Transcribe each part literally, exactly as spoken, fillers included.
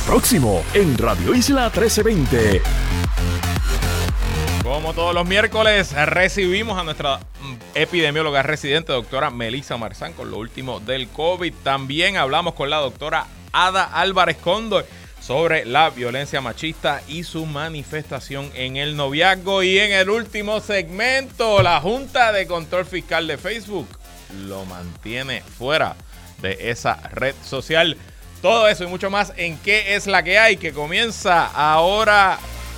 próximo en Radio Isla trece veinte. Como todos los miércoles, recibimos a nuestra epidemióloga residente, doctora Melissa Marzán, con lo último del COVID. También hablamos con la doctora Ada Álvarez Cóndor sobre la violencia machista y su manifestación en el noviazgo. Y en el último segmento, la Junta de Control Fiscal de Facebook lo mantiene fuera de esa red social. Todo eso y mucho más en ¿Qué es la que hay?, que comienza ahora.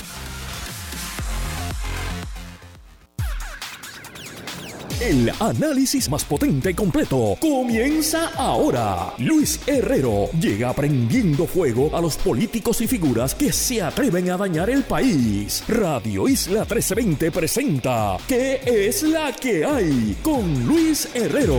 El análisis más potente y completo comienza ahora. Luis Herrero llega prendiendo fuego a los políticos y figuras que se atreven a dañar el país. Radio Isla trece veinte presenta ¿Qué es la que hay?, con Luis Herrero.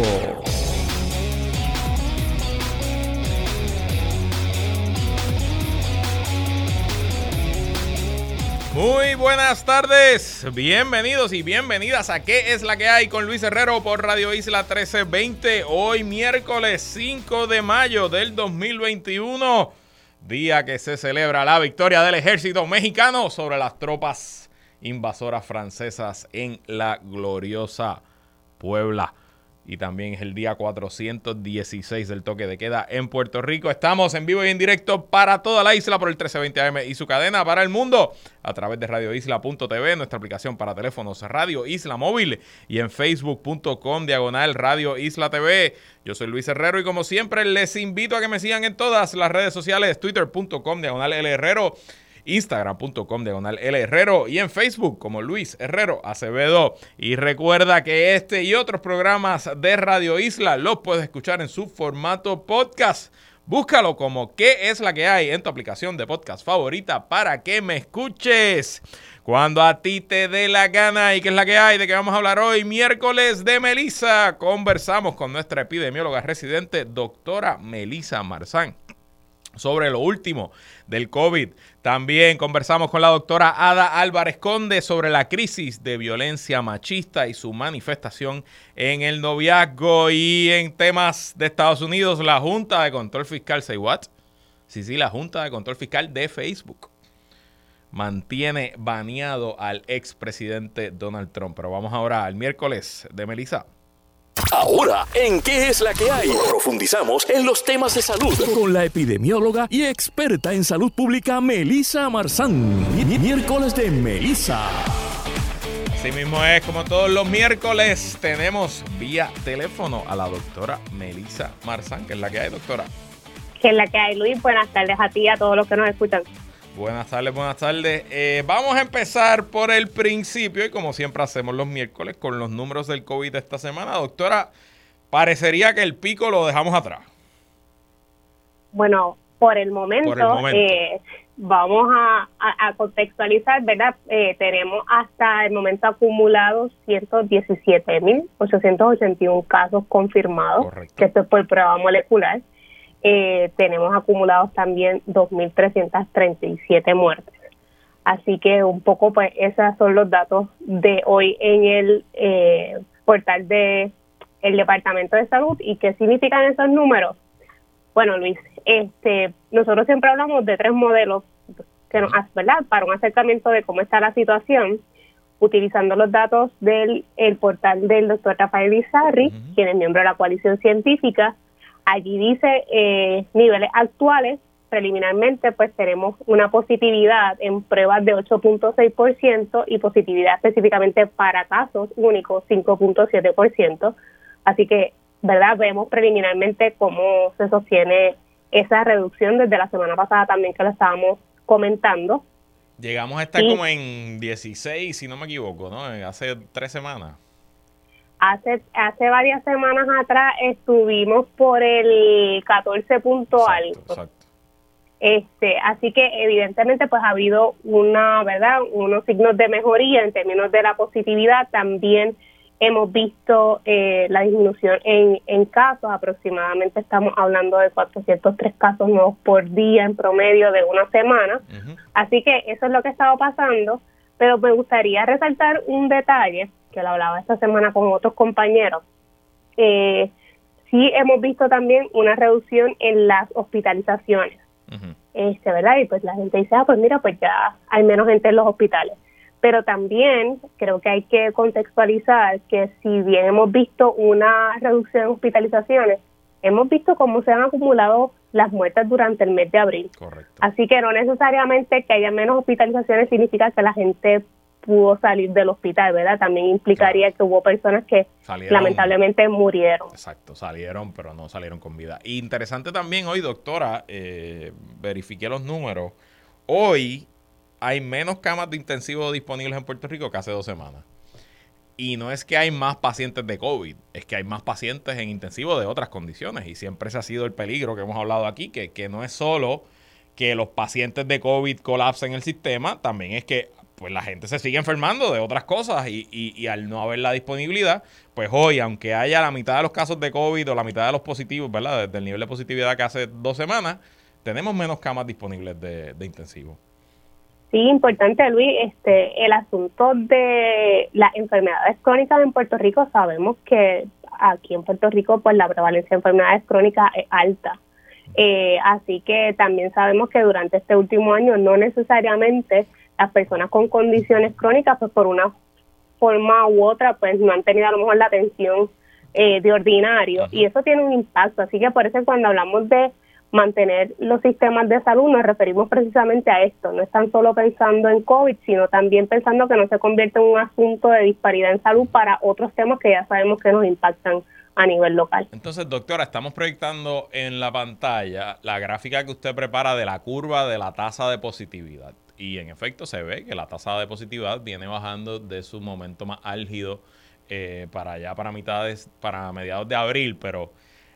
Muy buenas tardes, bienvenidos y bienvenidas a ¿Qué es la que hay?, con Luis Herrero por Radio Isla trece veinte. Hoy miércoles cinco de mayo del dos mil veintiuno, día que se celebra la victoria del ejército mexicano sobre las tropas invasoras francesas en la gloriosa Puebla. Y también es el día cuatrocientos dieciséis del toque de queda en Puerto Rico. Estamos en vivo y en directo para toda la isla por el trece veinte A M y su cadena para el mundo a través de radio isla punto t v, nuestra aplicación para teléfonos Radio Isla Móvil, y en facebook punto com diagonal Radio Isla T V. Yo soy Luis Herrero y como siempre les invito a que me sigan en todas las redes sociales: twitter punto com diagonal L Herrero, instagram punto com diagonal L Herrero y en Facebook como Luis Herrero Acevedo. Y recuerda que este y otros programas de Radio Isla los puedes escuchar en su formato podcast. Búscalo como ¿Qué es la que hay?, en tu aplicación de podcast favorita para que me escuches cuando a ti te dé la gana. ¿Y qué es la que hay? ¿De qué vamos a hablar hoy? Miércoles de Melissa. Conversamos con nuestra epidemióloga residente, doctora Melissa Marzán, sobre lo último del COVID. También conversamos con la doctora Ada Álvarez Cóndor sobre la crisis de violencia machista y su manifestación en el noviazgo. Y en temas de Estados Unidos, la Junta de Control Fiscal, say what? Sí, sí, la Junta de Control Fiscal de Facebook mantiene baneado al expresidente Donald Trump. Pero vamos ahora al miércoles de Melissa. Ahora, en ¿Qué es la que hay?, profundizamos en los temas de salud con la epidemióloga y experta en salud pública Melissa Marzán. Mi- Miércoles de Melissa. Así mismo es, como todos los miércoles, tenemos vía teléfono a la doctora Melissa Marzán. ¿Qué es la que hay, doctora? ¿Qué es la que hay, Luis? Buenas tardes a ti y a todos los que nos escuchan. Buenas tardes, buenas tardes. Eh, vamos a empezar por el principio y como siempre hacemos los miércoles con los números del COVID de esta semana. Doctora, parecería que el pico lo dejamos atrás. Bueno, por el momento, Por el momento. Eh, vamos a, a, a contextualizar, ¿verdad? Eh, tenemos hasta el momento acumulados ciento diecisiete mil ochocientos ochenta y uno casos confirmados. Correcto. Que esto es por prueba molecular. Eh, tenemos acumulados también dos mil trescientas treinta y siete muertes. Así que un poco, pues, esos son los datos de hoy en el eh, portal de el Departamento de Salud. ¿Y qué significan esos números? Bueno, Luis, este, nosotros siempre hablamos de tres modelos que nos hacen, ¿verdad?, para un acercamiento de cómo está la situación, utilizando los datos del el portal del doctor Rafael Izarri, uh-huh. quien es miembro de la coalición científica. Allí dice eh, niveles actuales. Preliminarmente, pues tenemos una positividad en pruebas de ocho punto seis por ciento y positividad específicamente para casos únicos cinco punto siete por ciento. Así que, ¿verdad?, vemos preliminarmente cómo se sostiene esa reducción desde la semana pasada también, que lo estábamos comentando. Llegamos a estar y, como en dieciséis, si no me equivoco, ¿no? Hace tres semanas. Hace hace varias semanas atrás estuvimos por el catorce punto Exacto, algo. Exacto. Este, así que evidentemente pues ha habido una, ¿verdad?, unos signos de mejoría en términos de la positividad. También hemos visto eh, la disminución en, en casos. Aproximadamente estamos hablando de cuatrocientos tres casos nuevos por día en promedio de una semana. Uh-huh. Así que eso es lo que ha estado pasando. Pero me gustaría resaltar un detalle que lo hablaba esta semana con otros compañeros. Eh, sí hemos visto también una reducción en las hospitalizaciones. uh-huh. este, ¿verdad? Y pues la gente dice, ah, pues mira, pues ya hay menos gente en los hospitales. Pero también creo que hay que contextualizar que si bien hemos visto una reducción en hospitalizaciones, hemos visto cómo se han acumulado las muertes durante el mes de abril. Correcto. Así que no necesariamente que haya menos hospitalizaciones significa que la gente pudo salir del hospital, ¿verdad? También implicaría claro. que hubo personas que salieron, lamentablemente murieron. Exacto, salieron, pero no salieron con vida. Y interesante también hoy, doctora, eh, verifiqué los números. Hoy hay menos camas de intensivo disponibles en Puerto Rico que hace dos semanas. Y no es que hay más pacientes de COVID, es que hay más pacientes en intensivo de otras condiciones. Y siempre ese ha sido el peligro que hemos hablado aquí, que, que no es solo que los pacientes de COVID colapsen el sistema, también es que pues la gente se sigue enfermando de otras cosas y, y, y al no haber la disponibilidad, pues hoy, aunque haya la mitad de los casos de COVID o la mitad de los positivos, ¿verdad? Desde el nivel de positividad que hace dos semanas, tenemos menos camas disponibles de, de intensivo. Sí, importante, Luis, este, el asunto de las enfermedades crónicas en Puerto Rico, sabemos que aquí en Puerto Rico pues la prevalencia de enfermedades crónicas es alta. Eh, así que también sabemos que durante este último año no necesariamente las personas con condiciones crónicas, pues por una forma u otra, pues no han tenido a lo mejor la atención eh, de ordinario. Uh-huh. Y eso tiene un impacto. Así que por eso cuando hablamos de mantener los sistemas de salud nos referimos precisamente a esto. No están solo pensando en COVID, sino también pensando que no se convierte en un asunto de disparidad en salud para otros temas que ya sabemos que nos impactan a nivel local. Entonces, doctora, estamos proyectando en la pantalla la gráfica que usted prepara de la curva de la tasa de positividad. Y en efecto se ve que la tasa de positividad viene bajando de su momento más álgido eh, para allá, para mitades, para mediados de abril, pero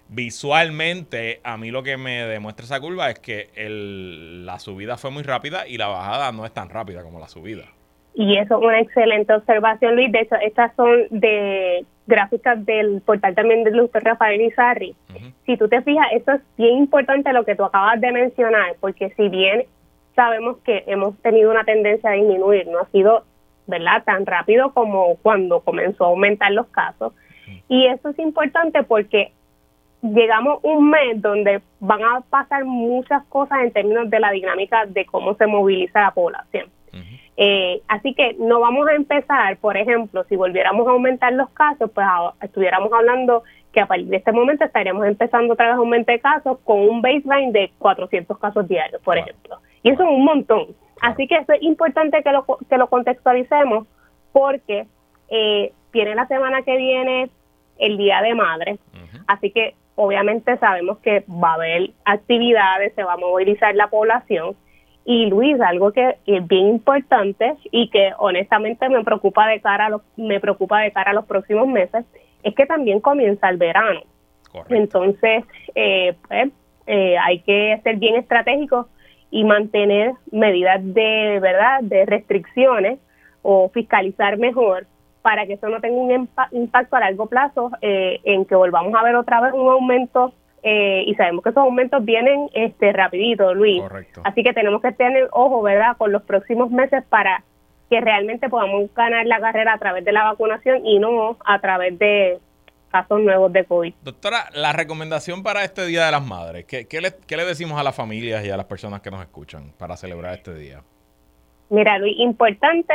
visualmente a mí lo que me demuestra esa curva es que el, la subida fue muy rápida y la bajada no es tan rápida como la subida. Y eso es una excelente observación, Luis. De hecho, estas son de gráficas del portal también del doctor Rafael Izarri. Uh-huh. Si tú te fijas, eso es bien importante lo que tú acabas de mencionar, porque si bien sabemos que hemos tenido una tendencia a disminuir, no ha sido, ¿verdad?, tan rápido como cuando comenzó a aumentar los casos. Uh-huh. Y eso es importante porque llegamos un mes donde van a pasar muchas cosas en términos de la dinámica de cómo se moviliza la población. Uh-huh. Eh, así que no vamos a empezar, por ejemplo, si volviéramos a aumentar los casos, pues a, estuviéramos hablando que a partir de este momento estaríamos empezando otra vez aumento de casos con un baseline de cuatrocientos casos diarios, por wow. ejemplo. Y eso es un montón. Claro. Así que eso es importante que lo, que lo contextualicemos porque eh, viene la semana que viene el Día de Madre, uh-huh. así que obviamente sabemos que va a haber actividades, se va a movilizar la población. Y Luis, algo que es bien importante y que honestamente me preocupa de cara a los, me preocupa de cara a los próximos meses, es que también comienza el verano. Correcto. Entonces, eh, pues, eh, hay que ser bien estratégicos y mantener medidas de verdad de restricciones o fiscalizar mejor para que eso no tenga un impa- impacto a largo plazo eh, en que volvamos a ver otra vez un aumento. Eh, y sabemos que esos aumentos vienen este rapidito, Luis. Correcto. Así que tenemos que tener ojo, ¿verdad?, con los próximos meses para que realmente podamos ganar la carrera a través de la vacunación y no a través de casos nuevos de COVID. Doctora, la recomendación para este Día de las Madres, ¿qué, qué, le, qué le decimos a las familias y a las personas que nos escuchan para celebrar este día? Mira, Luis, importante,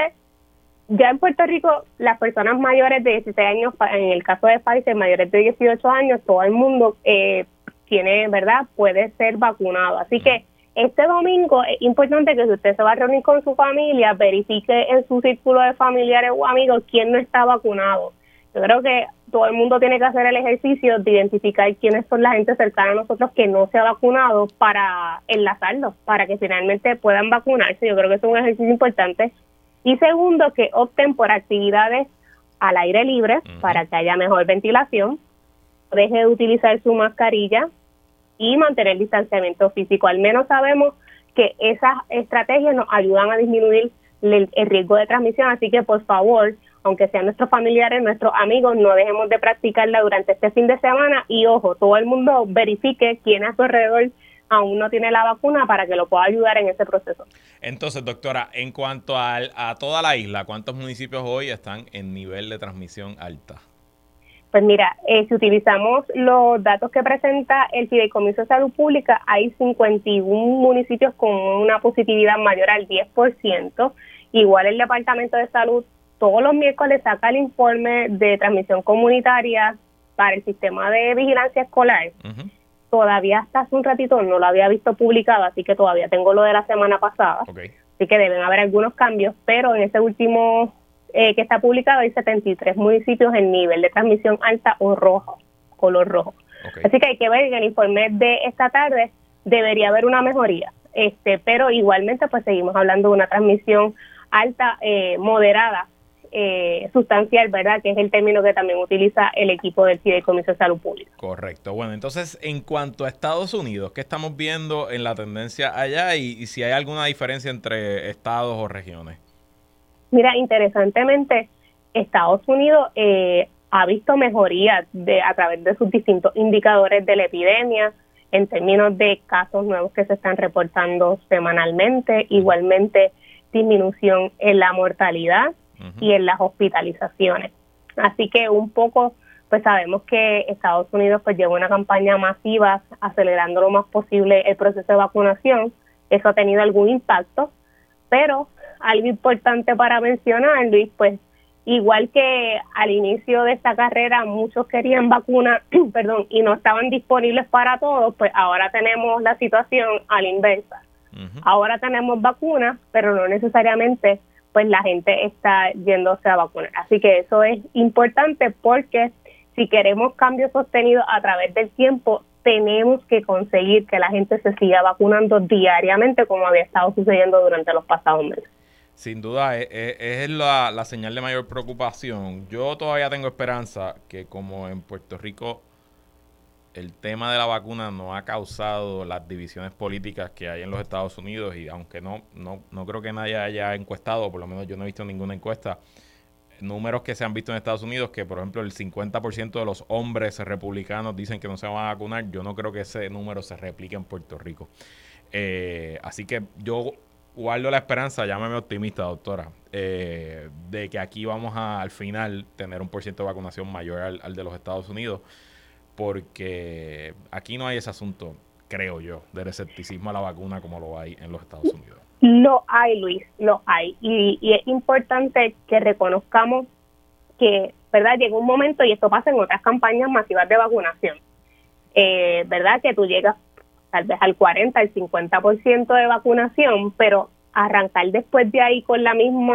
ya en Puerto Rico, las personas mayores de dieciséis años, en el caso de Pfizer, mayores de dieciocho años, todo el mundo eh, tiene, ¿verdad?, puede ser vacunado. Así uh-huh. que este domingo es importante que si usted se va a reunir con su familia, verifique en su círculo de familiares o amigos quién no está vacunado. Yo creo que todo el mundo tiene que hacer el ejercicio de identificar quiénes son la gente cercana a nosotros que no se ha vacunado para enlazarlos, para que finalmente puedan vacunarse. Yo creo que es un ejercicio importante. Y segundo, que opten por actividades al aire libre uh-huh. para que haya mejor ventilación, deje de utilizar su mascarilla y mantener el distanciamiento físico. Al menos sabemos que esas estrategias nos ayudan a disminuir el, el riesgo de transmisión, así que por favor, aunque sean nuestros familiares, nuestros amigos, no dejemos de practicarla durante este fin de semana y ojo, todo el mundo verifique quién a su alrededor aún no tiene la vacuna para que lo pueda ayudar en ese proceso. Entonces, doctora, en cuanto a, a toda la isla, ¿cuántos municipios hoy están en nivel de transmisión alta? Pues mira, eh, si utilizamos los datos que presenta el Fideicomiso de Salud Pública, hay cincuenta y uno municipios con una positividad mayor al diez por ciento. Igual el Departamento de Salud todos los miércoles saca el informe de transmisión comunitaria para el sistema de vigilancia escolar. Uh-huh. Todavía hasta hace un ratito no lo había visto publicado, así que todavía tengo lo de la semana pasada. Okay. Así que deben haber algunos cambios, pero en ese último eh, que está publicado hay setenta y tres municipios en nivel de transmisión alta o rojo, color rojo. Okay. Así que hay que ver en el informe de esta tarde debería haber una mejoría, este, pero igualmente pues seguimos hablando de una transmisión alta, eh, moderada, eh, sustancial, ¿verdad? Que es el término que también utiliza el equipo del Fideicomiso de Salud Pública. Correcto. Bueno, entonces, en cuanto a Estados Unidos, ¿qué estamos viendo en la tendencia allá y, y si hay alguna diferencia entre estados o regiones? Mira, interesantemente, Estados Unidos eh, ha visto mejoría de, a través de sus distintos indicadores de la epidemia, en términos de casos nuevos que se están reportando semanalmente, igualmente disminución en la mortalidad uh-huh. y en las hospitalizaciones. Así que un poco, pues sabemos que Estados Unidos pues lleva una campaña masiva acelerando lo más posible el proceso de vacunación. Eso ha tenido algún impacto, pero algo importante para mencionar, Luis, pues igual que al inicio de esta carrera muchos querían vacunas, perdón, y no estaban disponibles para todos, pues ahora tenemos la situación a la inversa. Uh-huh. Ahora tenemos vacunas, pero no necesariamente pues la gente está yéndose a vacunar. Así que eso es importante porque si queremos cambios sostenidos a través del tiempo, tenemos que conseguir que la gente se siga vacunando diariamente como había estado sucediendo durante los pasados meses. Sin duda, es, es la, la señal de mayor preocupación. Yo todavía tengo esperanza que como en Puerto Rico el tema de la vacuna no ha causado las divisiones políticas que hay en los Estados Unidos y aunque no, no, no creo que nadie haya encuestado, por lo menos yo no he visto ninguna encuesta, números que se han visto en Estados Unidos que, por ejemplo, el cincuenta por ciento de los hombres republicanos dicen que no se van a vacunar, yo no creo que ese número se replique en Puerto Rico. Eh, así que yo guardo la esperanza, llámame optimista, doctora, eh, de que aquí vamos a al final tener un por ciento de vacunación mayor al, al de los Estados Unidos, porque aquí no hay ese asunto, creo yo, del escepticismo a la vacuna como lo hay en los Estados Unidos. Lo hay, Luis, lo hay. Y, y es importante que reconozcamos que, ¿verdad? Llega un momento, y esto pasa en otras campañas masivas de vacunación, eh, ¿verdad? Que tú llegas tal vez al cuarenta, al cincuenta por ciento de vacunación, pero arrancar después de ahí con la misma,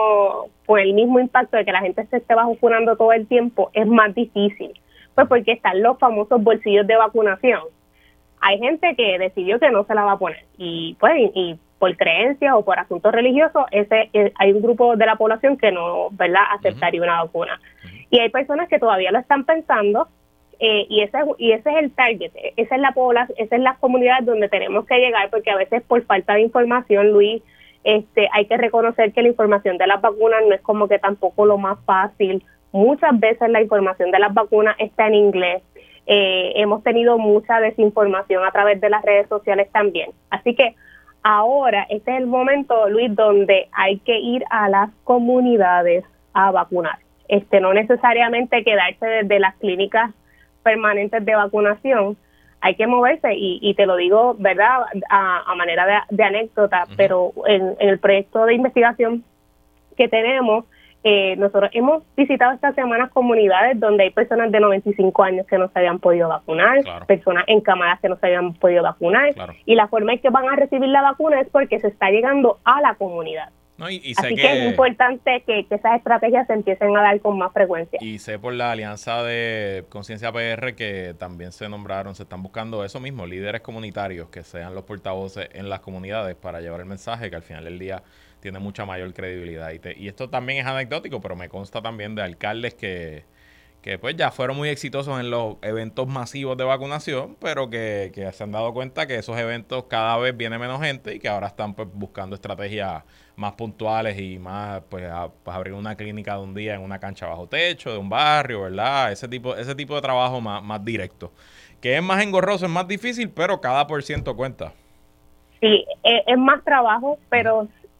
con el mismo impacto de que la gente se esté vacunando todo el tiempo es más difícil, pues porque están los famosos bolsillos de vacunación. Hay gente que decidió que no se la va a poner y pues y, y por creencias o por asuntos religiosos, ese eh, hay un grupo de la población que no, ¿verdad?, aceptaría uh-huh. una vacuna. Uh-huh. Y hay personas que todavía lo están pensando. Eh, y ese y ese es el target, esa es la población, esa es la comunidad donde tenemos que llegar, porque a veces por falta de información, Luis, este hay que reconocer que la información de las vacunas no es como que tampoco lo más fácil. Muchas veces la información de las vacunas está en inglés. Eh, hemos tenido mucha desinformación a través de las redes sociales también. Así que ahora este es el momento, Luis, donde hay que ir a las comunidades a vacunar. Este no necesariamente quedarse desde las clínicas permanentes de vacunación, hay que moverse y, y te lo digo, ¿verdad?, a, a manera de, de anécdota, uh-huh. pero en, en el proyecto de investigación que tenemos, eh, nosotros hemos visitado estas semanas comunidades donde hay personas de noventa y cinco años que no se habían podido vacunar, claro. personas encamadas que no se habían podido vacunar, claro. y la forma en que van a recibir la vacuna es porque se está llegando a la comunidad. No, y, y sé Así que, que es importante que, que esas estrategias se empiecen a dar con más frecuencia. Y sé por la alianza de Conciencia P R que también se nombraron, se están buscando eso mismo, líderes comunitarios que sean los portavoces en las comunidades para llevar el mensaje que al final del día tiene mucha mayor credibilidad. Y, te, y esto también es anecdótico, pero me consta también de alcaldes que, que pues ya fueron muy exitosos en los eventos masivos de vacunación, pero que, que se han dado cuenta que esos eventos cada vez viene menos gente y que ahora están pues buscando estrategias más puntuales y más, pues, a, pues abrir una clínica de un día en una cancha bajo techo de un barrio, ¿verdad? Ese tipo, ese tipo de trabajo más, más directo, que es más engorroso, es más difícil, pero cada por ciento cuenta. Sí, es, es más trabajo, pero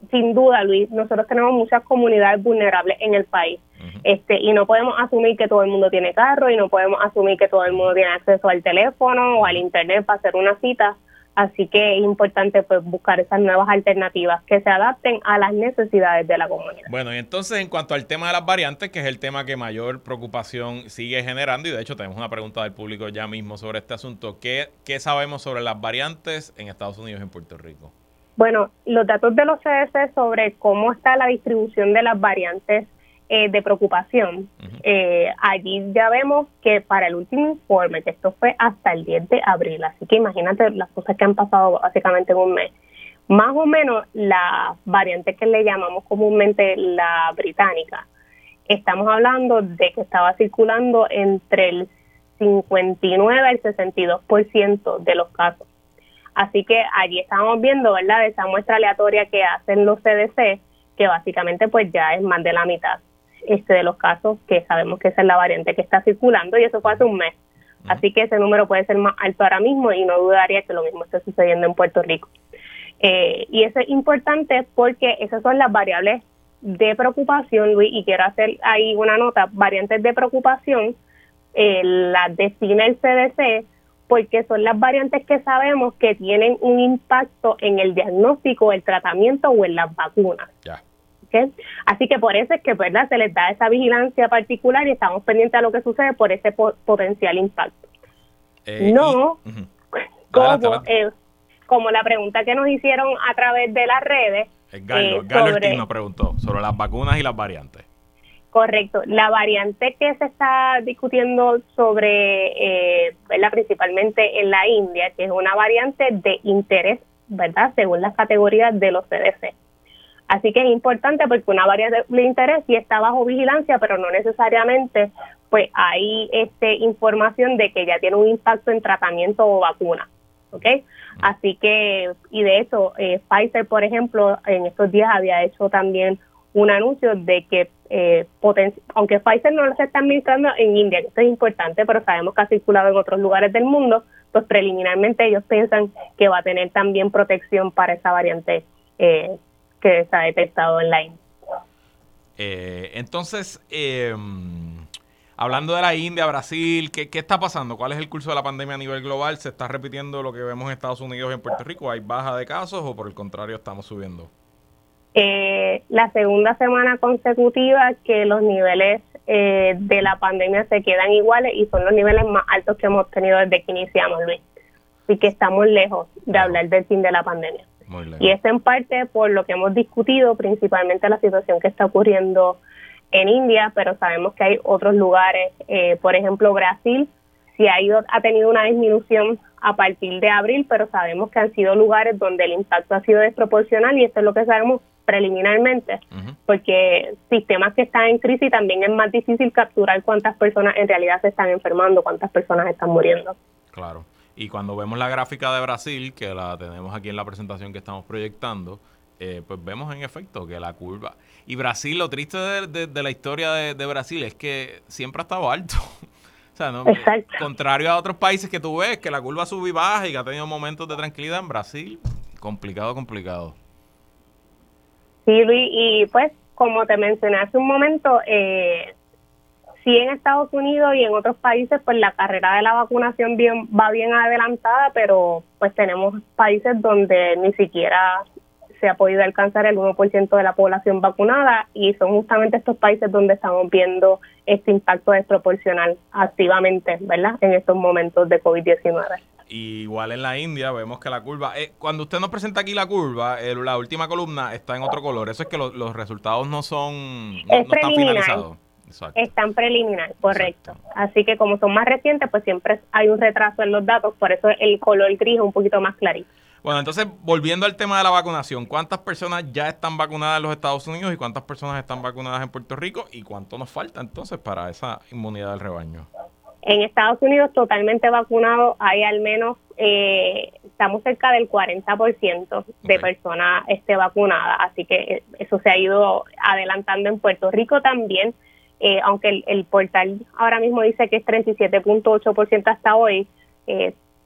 sin duda, Luis, nosotros tenemos muchas comunidades vulnerables en el país. Uh-huh. Este, y no podemos asumir que todo el mundo tiene carro y no podemos asumir que todo el mundo tiene acceso al teléfono o al internet para hacer una cita. Así que es importante pues buscar esas nuevas alternativas que se adapten a las necesidades de la comunidad. Bueno, y entonces en cuanto al tema de las variantes, que es el tema que mayor preocupación sigue generando, y de hecho tenemos una pregunta del público ya mismo sobre este asunto, ¿qué, qué sabemos sobre las variantes en Estados Unidos y en Puerto Rico? Bueno, los datos de los C D C sobre cómo está la distribución de las variantes eh, de preocupación, uh-huh. eh, allí ya vemos que para el último informe, que esto fue hasta el diez de abril, así que imagínate las cosas que han pasado básicamente en un mes, más o menos la variante que le llamamos comúnmente la británica, estamos hablando de que estaba circulando entre el cincuenta y nueve al sesenta y dos por ciento de los casos. Así que allí estamos viendo, ¿verdad?, esa muestra aleatoria que hacen los C D C, que básicamente pues ya es más de la mitad este de los casos que sabemos que esa es la variante que está circulando, y eso fue hace un mes. Uh-huh. Así que ese número puede ser más alto ahora mismo y no dudaría que lo mismo esté sucediendo en Puerto Rico. Eh, y eso es importante porque esas son las variables de preocupación, Luis, y quiero hacer ahí una nota. Variantes de preocupación eh, las define el C D C porque son las variantes que sabemos que tienen un impacto en el diagnóstico, el tratamiento o en las vacunas. Ya. ¿Okay? Así que por eso es que, ¿verdad?, se les da esa vigilancia particular y estamos pendientes a lo que sucede por ese po- potencial impacto. Eh, no y, uh-huh. como, adelante, adelante. Eh, como la pregunta que nos hicieron a través de las redes. Galo, eh, Galo sobre, Ortiz nos preguntó sobre las vacunas y las variantes. Correcto. La variante que se está discutiendo sobre, eh, ¿verdad?, principalmente en la India, que es una variante de interés, ¿verdad?, según las categorías de los C D C. Así que es importante porque una variante de interés sí está bajo vigilancia, pero no necesariamente pues hay este información de que ya tiene un impacto en tratamiento o vacuna. ¿Ok? Así que, y de hecho, eh, Pfizer, por ejemplo, en estos días había hecho también un anuncio de que, eh, poten- aunque Pfizer no se está administrando en India, que esto es importante, pero sabemos que ha circulado en otros lugares del mundo, pues preliminarmente ellos piensan que va a tener también protección para esa variante eh, que se ha detectado en la India. Eh, entonces, eh, hablando de la India, Brasil, ¿qué, ¿qué está pasando? ¿Cuál es el curso de la pandemia a nivel global? ¿Se está repitiendo lo que vemos en Estados Unidos y en Puerto Rico? ¿Hay baja de casos o por el contrario estamos subiendo? Eh, la segunda semana consecutiva que los niveles eh, de la pandemia se quedan iguales y son los niveles más altos que hemos tenido desde que iniciamos, Luis. Así que estamos lejos de Lejos. hablar del fin de la pandemia. Muy lejos. Y es en parte por lo que hemos discutido, principalmente la situación que está ocurriendo en India, pero sabemos que hay otros lugares, eh, por ejemplo Brasil, sí ha, ido, ha tenido una disminución a partir de abril, pero sabemos que han sido lugares donde el impacto ha sido desproporcional y esto es lo que sabemos preliminarmente, uh-huh. porque sistemas que están en crisis también es más difícil capturar cuántas personas en realidad se están enfermando, cuántas personas están muriendo. Claro. Y cuando vemos la gráfica de Brasil, que la tenemos aquí en la presentación que estamos proyectando, eh, pues vemos en efecto que la curva... Y Brasil, lo triste de, de, de la historia de, de Brasil es que siempre ha estado alto. O sea, ¿no? Exacto. Contrario a otros países que tú ves, que la curva sube y baja y que ha tenido momentos de tranquilidad, en Brasil, complicado, complicado. Sí, Luis, y pues, como te mencioné hace un momento, eh, sí en Estados Unidos y en otros países, pues la carrera de la vacunación bien va bien adelantada, pero pues tenemos países donde ni siquiera se ha podido alcanzar el uno por ciento de la población vacunada y son justamente estos países donde estamos viendo este impacto desproporcional activamente, ¿verdad?, en estos momentos de covid diecinueve. Y igual en la India vemos que la curva, eh, cuando usted nos presenta aquí la curva, eh, la última columna está en otro color. Eso es que lo, los resultados no son, no, es no están finalizados. Exacto. Están preliminar, correcto. Exacto. Así que como son más recientes, pues siempre hay un retraso en los datos, por eso el color gris es un poquito más clarito. Bueno, entonces, volviendo al tema de la vacunación, ¿cuántas personas ya están vacunadas en los Estados Unidos y cuántas personas están vacunadas en Puerto Rico? ¿Y cuánto nos falta entonces para esa inmunidad del rebaño? En Estados Unidos, totalmente vacunados, hay al menos, eh, estamos cerca del cuarenta por ciento de okay. personas este, vacunadas, así que eso se ha ido adelantando en Puerto Rico también, eh, aunque el, el portal ahora mismo dice que es treinta y siete punto ocho por ciento hasta hoy, eh,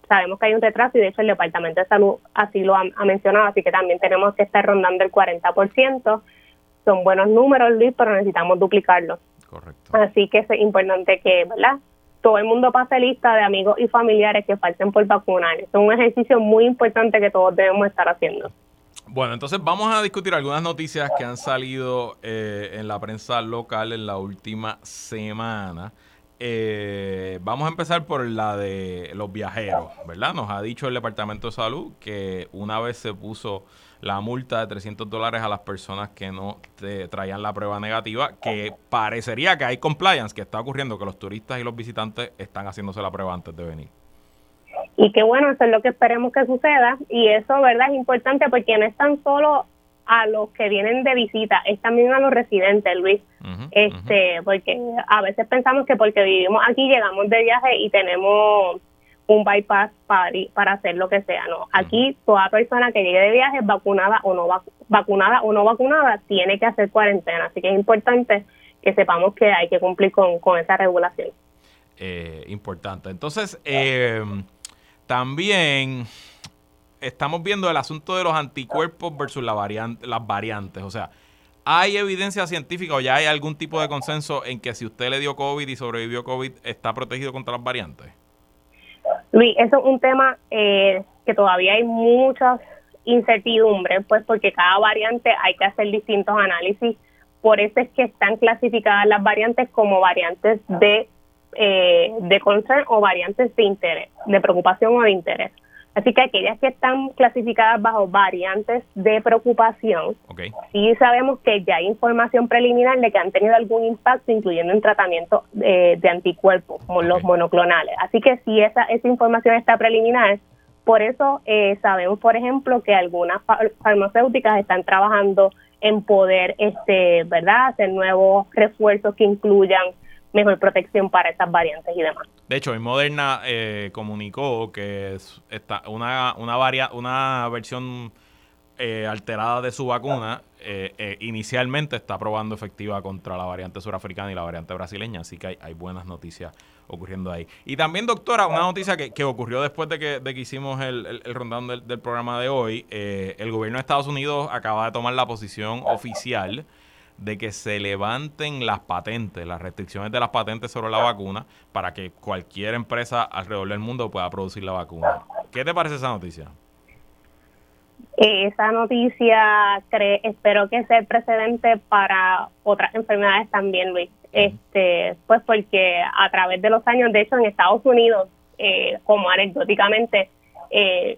sabemos que hay un retraso y de hecho el Departamento de Salud así lo ha, ha mencionado, así que también tenemos que estar rondando el cuarenta por ciento. Son buenos números, Luis, pero necesitamos duplicarlos. Correcto. Así que es importante que, ¿verdad?, todo el mundo pase lista de amigos y familiares que falten por vacunar. Es un ejercicio muy importante que todos debemos estar haciendo. Bueno, entonces vamos a discutir algunas noticias que han salido eh, en la prensa local en la última semana. Eh, vamos a empezar por la de los viajeros, ¿verdad? Nos ha dicho el Departamento de Salud que una vez se puso la multa de trescientos dólares a las personas que no te traían la prueba negativa, que parecería que hay compliance, que está ocurriendo, que los turistas y los visitantes están haciéndose la prueba antes de venir. Y qué bueno, eso es lo que esperemos que suceda, y eso, ¿verdad?, es importante porque no es tan solo a los que vienen de visita, es también a los residentes, Luis. Uh-huh, este, uh-huh. Porque a veces pensamos que porque vivimos aquí llegamos de viaje y tenemos un bypass para, para hacer lo que sea. No, aquí uh-huh. toda persona que llegue de viaje, vacunada o no vac- vacunada o no vacunada, tiene que hacer cuarentena. Así que es importante que sepamos que hay que cumplir con, con esa regulación. Eh, importante. Entonces, eh, también estamos viendo el asunto de los anticuerpos versus la variante, las variantes. O sea, ¿hay evidencia científica o ya hay algún tipo de consenso en que si usted le dio COVID y sobrevivió COVID, está protegido contra las variantes? Luis, eso es un tema eh, que todavía hay muchas incertidumbres, pues porque cada variante hay que hacer distintos análisis. Por eso es que están clasificadas las variantes como variantes de, eh, de concern o variantes de interés, de preocupación o de interés. Así que aquellas que están clasificadas bajo variantes de preocupación, okay, sí sabemos que ya hay información preliminar de que han tenido algún impacto, incluyendo en tratamiento de, de anticuerpos, como okay, los monoclonales. Así que sí, esa, esa información está preliminar. Por eso eh, sabemos, por ejemplo, que algunas far- farmacéuticas están trabajando en poder, este, ¿verdad?, hacer nuevos refuerzos que incluyan mejor protección para esas variantes y demás. De hecho, Moderna eh, comunicó que está una una varia, una versión eh, alterada de su vacuna eh, eh, inicialmente está probando efectiva contra la variante surafricana y la variante brasileña, así que hay, hay buenas noticias ocurriendo ahí. Y también, doctora, una noticia que, que ocurrió después de que, de que hicimos el, el, el rondón del, del programa de hoy, eh, el gobierno de Estados Unidos acaba de tomar la posición oficial de que se levanten las patentes, las restricciones de las patentes sobre la vacuna para que cualquier empresa alrededor del mundo pueda producir la vacuna. ¿Qué te parece esa noticia? Esa noticia cre- espero que sea el precedente para otras enfermedades también, Luis. Uh-huh. Este, pues porque a través de los años, de hecho en Estados Unidos, eh, como anecdóticamente, eh,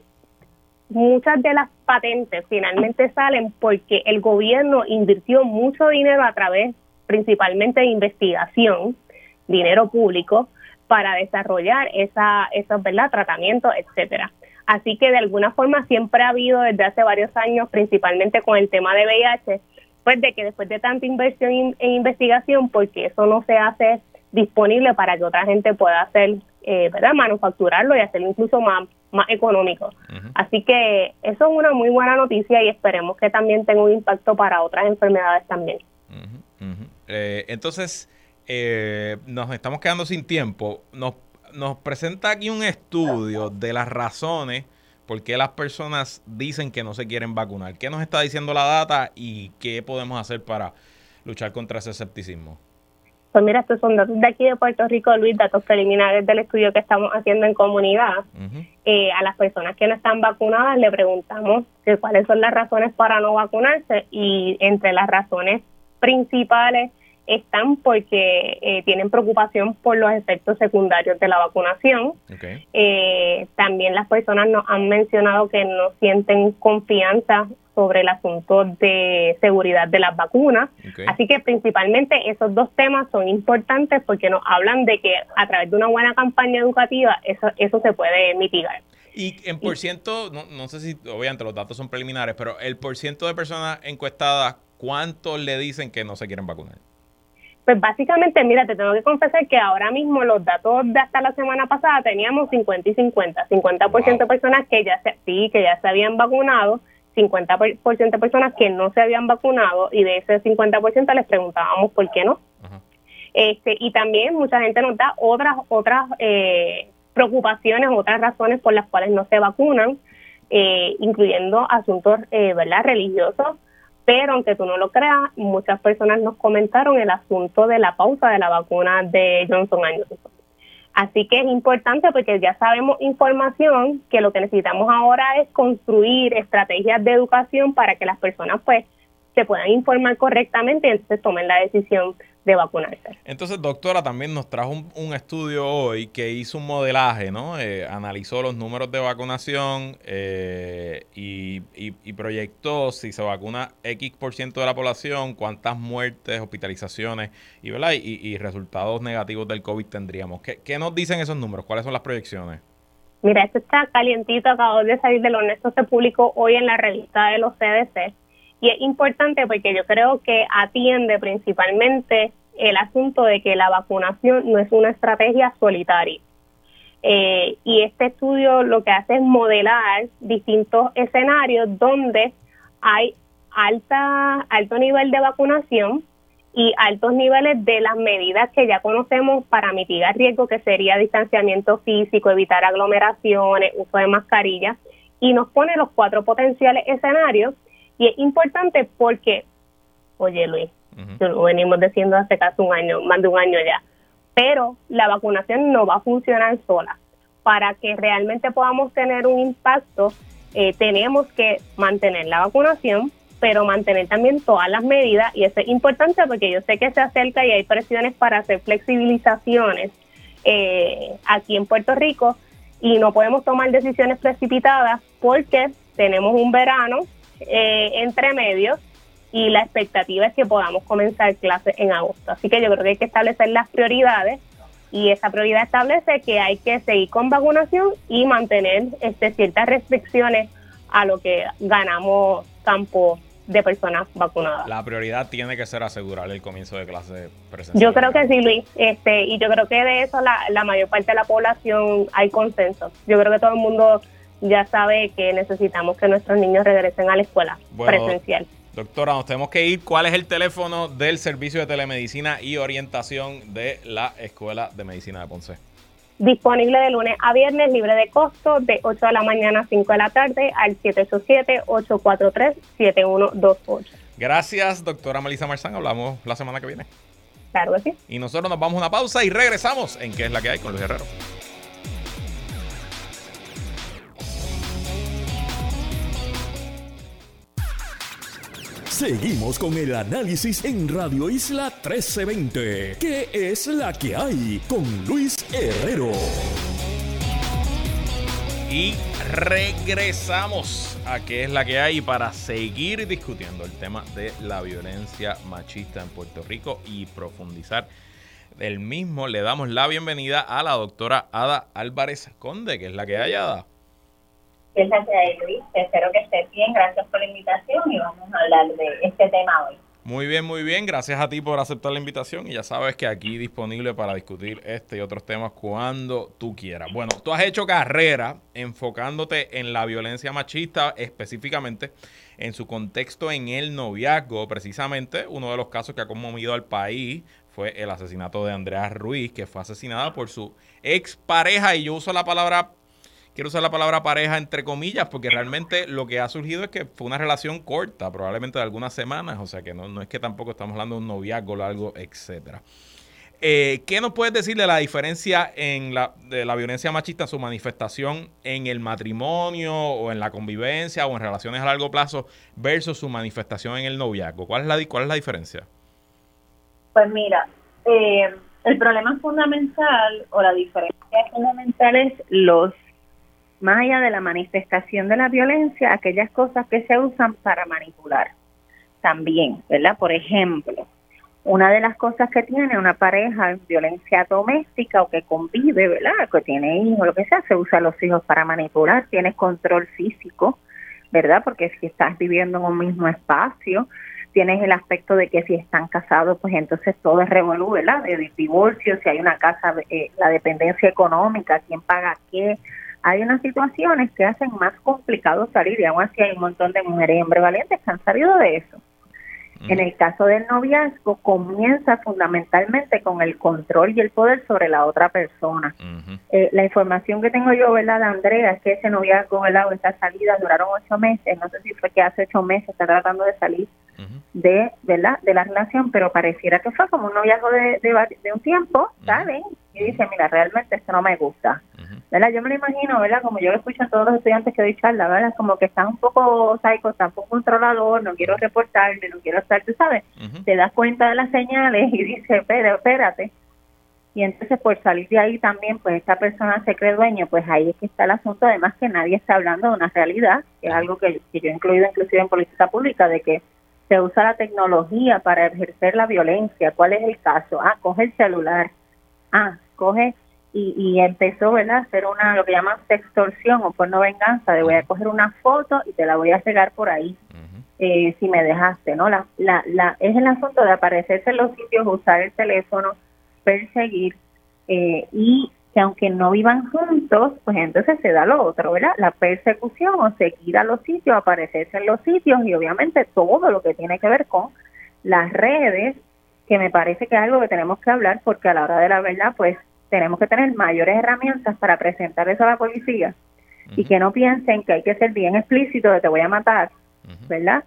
muchas de las patentes finalmente salen porque el gobierno invirtió mucho dinero a través principalmente de investigación, dinero público, para desarrollar esa, esos, ¿verdad?, tratamientos, etcétera. Así que de alguna forma siempre ha habido desde hace varios años, principalmente con el tema de V I H, pues de que después de tanta inversión in, en investigación, porque eso no se hace disponible para que otra gente pueda hacer, eh, ¿verdad?, manufacturarlo y hacerlo incluso más más económico. Uh-huh. Así que eso es una muy buena noticia y esperemos que también tenga un impacto para otras enfermedades también. Uh-huh. Uh-huh. Eh, entonces, eh, nos estamos quedando sin tiempo. Nos, nos presenta aquí un estudio de las razones por qué las personas dicen que no se quieren vacunar. ¿Qué nos está diciendo la data y qué podemos hacer para luchar contra ese escepticismo? Pues mira, estos son datos de aquí de Puerto Rico, Luis, datos preliminares del estudio que estamos haciendo en comunidad. Uh-huh. Eh, a las personas que no están vacunadas le preguntamos que cuáles son las razones para no vacunarse y entre las razones principales están porque eh, tienen preocupación por los efectos secundarios de la vacunación. Okay. Eh, también las personas nos han mencionado que no sienten confianza sobre el asunto de seguridad de las vacunas. Okay. Así que principalmente esos dos temas son importantes porque nos hablan de que a través de una buena campaña educativa eso, eso se puede mitigar. Y en por ciento, no, no sé si obviamente los datos son preliminares, pero el por ciento de personas encuestadas, ¿cuántos le dicen que no se quieren vacunar? Pues básicamente, mira, te tengo que confesar que ahora mismo los datos de hasta la semana pasada teníamos cincuenta y cincuenta. cincuenta por ciento wow. de personas que ya se, sí, que ya se habían vacunado, cincuenta por ciento de personas que no se habían vacunado y de ese cincuenta por ciento les preguntábamos por qué no. Uh-huh. Este, y también mucha gente nos da otras otras eh, preocupaciones, otras razones por las cuales no se vacunan, eh, incluyendo asuntos eh, ¿verdad? religiosos, pero aunque tú no lo creas, muchas personas nos comentaron el asunto de la pausa de la vacuna de Johnson and Johnson. Así que es importante porque ya sabemos información, que lo que necesitamos ahora es construir estrategias de educación para que las personas pues se puedan informar correctamente y entonces tomen la decisión de vacunarse. Entonces, doctora, también nos trajo un, un estudio hoy que hizo un modelaje, ¿no? Eh, analizó los números de vacunación eh, y, y, y proyectó si se vacuna X por ciento de la población, cuántas muertes, hospitalizaciones y, ¿verdad? y, y resultados negativos del COVID tendríamos. ¿Qué, ¿Qué nos dicen esos números? ¿Cuáles son las proyecciones? Mira, esto está calientito, acabó de salir del horno, esto se publicó hoy en la revista de los C D C. Y es importante porque yo creo que atiende principalmente el asunto de que la vacunación no es una estrategia solitaria. Eh, y este estudio lo que hace es modelar distintos escenarios donde hay alta, alto nivel de vacunación y altos niveles de las medidas que ya conocemos para mitigar riesgo, que sería distanciamiento físico, evitar aglomeraciones, uso de mascarillas, y nos pone los cuatro potenciales escenarios. Y es importante porque, oye Luis, uh-huh. lo venimos diciendo hace casi un año, más de un año ya, pero la vacunación no va a funcionar sola. Para que realmente podamos tener un impacto, eh, tenemos que mantener la vacunación, pero mantener también todas las medidas, y eso es importante porque yo sé que se acerca y hay presiones para hacer flexibilizaciones eh, aquí en Puerto Rico, y no podemos tomar decisiones precipitadas porque tenemos un verano Eh, entre medios y la expectativa es que podamos comenzar clases en agosto. Así que yo creo que hay que establecer las prioridades, y esa prioridad establece que hay que seguir con vacunación y mantener este, ciertas restricciones a lo que ganamos campo de personas vacunadas. La prioridad tiene que ser asegurar el comienzo de clases presenciales. Yo creo que sí, Luis, este, y yo creo que de eso la, la mayor parte de la población hay consenso. Yo creo que todo el mundo ya sabe que necesitamos que nuestros niños regresen a la escuela bueno, presencial. Doctora, nos tenemos que ir. ¿Cuál es el teléfono del Servicio de Telemedicina y Orientación de la Escuela de Medicina de Ponce? Disponible de lunes a viernes, libre de costo, de ocho de la mañana a cinco de la tarde, al siete ocho siete, ocho cuatro tres, siete uno dos ocho. Gracias, doctora Melissa Marzán. Hablamos la semana que viene. Claro que sí. Y nosotros nos vamos a una pausa y regresamos en ¿Qué es la que hay? Con Luis Herrero. Seguimos con el análisis en Radio Isla trece veinte. ¿Qué es la que hay? Con Luis Herrero. Y regresamos a ¿Qué es la que hay? Para seguir discutiendo el tema de la violencia machista en Puerto Rico y profundizar el mismo. Le damos la bienvenida a la doctora Ada Álvarez Conde. ¿Qué es la que hay, Ada? ¿Qué es la que hay, Luis? Espero que estés bien. Gracias por la invitación y vamos a hablar de este tema hoy. Muy bien, muy bien. Gracias a ti por aceptar la invitación y ya sabes que aquí disponible para discutir este y otros temas cuando tú quieras. Bueno, tú has hecho carrera enfocándote en la violencia machista, específicamente en su contexto en el noviazgo. Precisamente uno de los casos que ha conmovido al país fue el asesinato de Andrea Ruiz, que fue asesinada por su expareja, y yo uso la palabra Quiero usar la palabra pareja entre comillas porque realmente lo que ha surgido es que fue una relación corta, probablemente de algunas semanas, o sea que no, no es que tampoco estamos hablando de un noviazgo largo, etcétera. Eh, ¿Qué nos puedes decir de la diferencia en la, de la violencia machista, su manifestación en el matrimonio o en la convivencia o en relaciones a largo plazo versus su manifestación en el noviazgo? ¿Cuál es la, cuál es la diferencia? Pues mira, eh, el problema fundamental o la diferencia fundamental es los más allá de la manifestación de la violencia, aquellas cosas que se usan para manipular también, ¿verdad? Por ejemplo, una de las cosas que tiene una pareja en violencia doméstica o que convive, ¿verdad? Que tiene hijos, lo que sea, se usa a los hijos para manipular, tienes control físico, ¿verdad? Porque si estás viviendo en un mismo espacio, tienes el aspecto de que si están casados, pues entonces todo es revolú, ¿verdad? De divorcio, si hay una casa, eh, la dependencia económica, quién paga qué. Hay unas situaciones que hacen más complicado salir y aún así hay un montón de mujeres y hombres valientes que han salido de eso. Uh-huh. En el caso del noviazgo, comienza fundamentalmente con el control y el poder sobre la otra persona. Uh-huh. Eh, la información que tengo yo, ¿verdad?, de Andrea, es que ese noviazgo, ¿verdad?, o esa salida duraron ocho meses. No sé si fue que hace ocho meses está tratando de salir uh-huh. de, ¿verdad?, de la relación, pero pareciera que fue como un noviazgo de, de, de un tiempo, ¿saben? Uh-huh. Y dice, mira, realmente esto no me gusta. Uh-huh. ¿Verdad? Yo me lo imagino, ¿verdad? Como yo lo escucho a todos los estudiantes que doy charla, ¿verdad? Como que están un poco psycho, están un poco controlador, no quiero reportarme, no quiero estar, tú sabes, uh-huh. te das cuenta de las señales y dices, espérate, espérate. Y entonces por salir de ahí también, pues esta persona se cree dueño, pues ahí es que está el asunto, además que nadie está hablando de una realidad, que es algo que, que yo he incluido inclusive en política pública, de que se usa la tecnología para ejercer la violencia. ¿Cuál es el caso? Ah, coge el celular, ah, coge... Y, y empezó, ¿verdad?, a hacer una, lo que llaman sextorsión o porno venganza, de voy a coger una foto y te la voy a pegar por ahí, uh-huh. eh, si me dejaste, ¿no? La, la, la, es el asunto de aparecerse en los sitios, usar el teléfono, perseguir, eh, y que aunque no vivan juntos, pues entonces se da lo otro, ¿verdad? La persecución o seguir a los sitios, aparecerse en los sitios y obviamente todo lo que tiene que ver con las redes, que me parece que es algo que tenemos que hablar porque a la hora de la verdad, pues, tenemos que tener mayores herramientas para presentar eso a la policía uh-huh. y que no piensen que hay que ser bien explícito de te voy a matar, uh-huh. ¿verdad?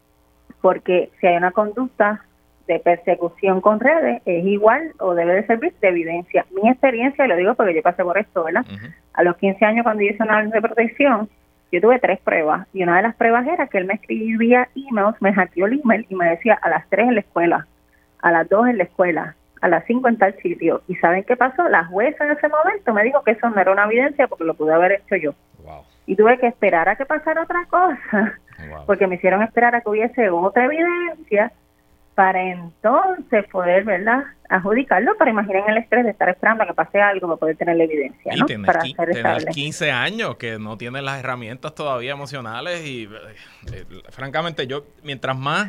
Porque si hay una conducta de persecución con redes, es igual o debe de servir de evidencia. Mi experiencia, y lo digo porque yo pasé por esto, ¿verdad? Uh-huh. A los quince años cuando yo hice una orden de protección, yo tuve tres pruebas y una de las pruebas era que él me escribía emails, me hackeó el email y me decía a las tres en la escuela, a las dos en la escuela, a las cinco en tal sitio. ¿Y saben qué pasó? La jueza en ese momento me dijo que eso no era una evidencia porque lo pude haber hecho yo. Wow. Y tuve que esperar a que pasara otra cosa, wow. porque me hicieron esperar a que hubiese otra evidencia para entonces poder, ¿verdad?, adjudicarlo. Pero imaginen el estrés de estar esperando a que pase algo para poder tener la evidencia, ¿no? Y tener, para qui- hacer tener quince años que no tienen las herramientas todavía emocionales y eh, eh, francamente yo, mientras más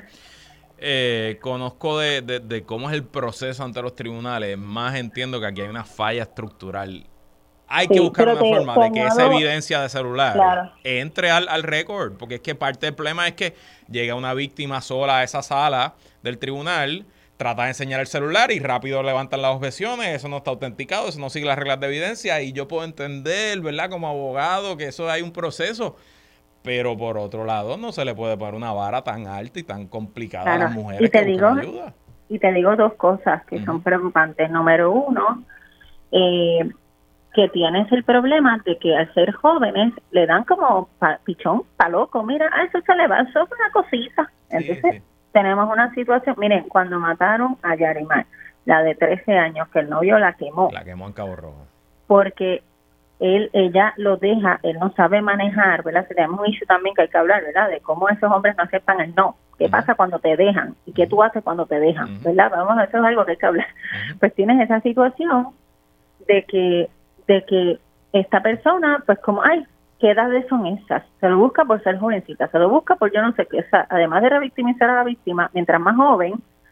Eh, conozco de, de, de cómo es el proceso ante los tribunales, más entiendo que aquí hay una falla estructural. Hay sí, que buscar una forma de que esa evidencia de celular claro. entre al, al récord, porque es que parte del problema es que llega una víctima sola a esa sala del tribunal, trata de enseñar el celular y rápido levantan las objeciones, eso no está autenticado, eso no sigue las reglas de evidencia y yo puedo entender, ¿verdad?, como abogado que eso hay un proceso. Pero por otro lado, no se le puede poner una vara tan alta y tan complicada claro. a las mujeres y te que digo, buscan ayuda. Y te digo dos cosas que uh-huh. son preocupantes. Número uno, eh, que tienes el problema de que al ser jóvenes le dan como pa, pichón, pa loco. Mira, a eso se le va, eso es una cosita. Entonces, sí, sí. tenemos una situación. Miren, cuando mataron a Yarimar, la de trece años, que el novio la quemó. La quemó en Cabo Rojo. Porque él, ella lo deja, él no sabe manejar, ¿verdad? Tenemos un issue también que hay que hablar, ¿verdad? De cómo esos hombres no aceptan el no. ¿Qué uh-huh. pasa cuando te dejan? ¿Y qué tú haces cuando te dejan? Uh-huh. ¿Verdad? Vamos, eso es algo que hay que hablar. Uh-huh. Pues tienes esa situación de que, de que esta persona, pues como, ay, ¿qué edades son esas? Se lo busca por ser jovencita, se lo busca por yo no sé qué. O sea, además de revictimizar a la víctima, mientras más joven,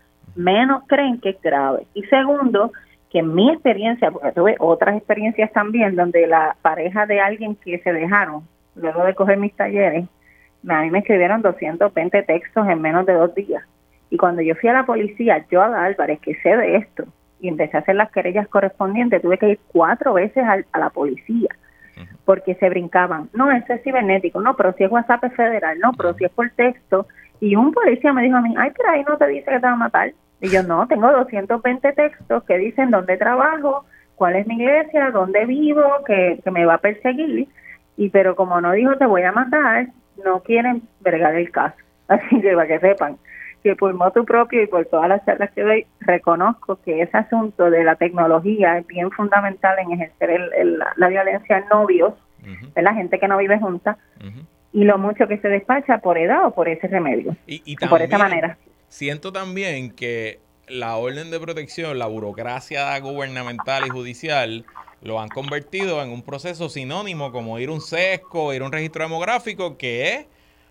menos creen que es grave. Y segundo, que en mi experiencia, porque tuve otras experiencias también, donde la pareja de alguien que se dejaron, luego de coger mis talleres, a mí me escribieron doscientos veinte textos en menos de dos días. Y cuando yo fui a la policía, yo a Álvarez, que sé de esto, y empecé a hacer las querellas correspondientes, tuve que ir cuatro veces a, a la policía, porque se brincaban. No, eso es cibernético, no, pero si es WhatsApp es federal, no, pero si es por texto. Y un policía me dijo a mí, ay, pero ahí no te dice que te va a matar. Y yo, no, tengo doscientos veinte textos que dicen dónde trabajo, cuál es mi iglesia, dónde vivo, que, que me va a perseguir. Y pero como no dijo te voy a matar, no quieren bregar el caso. Así que para que sepan que por motu propio y por todas las charlas que doy, reconozco que ese asunto de la tecnología es bien fundamental en ejercer el, el, la violencia en novios, uh-huh. de la gente que no vive junta, uh-huh. y lo mucho que se despacha por edad o por ese remedio, y, y por esa manera. Siento también que la orden de protección, la burocracia gubernamental y judicial lo han convertido en un proceso sinónimo como ir a un sesco, ir a un registro demográfico, que es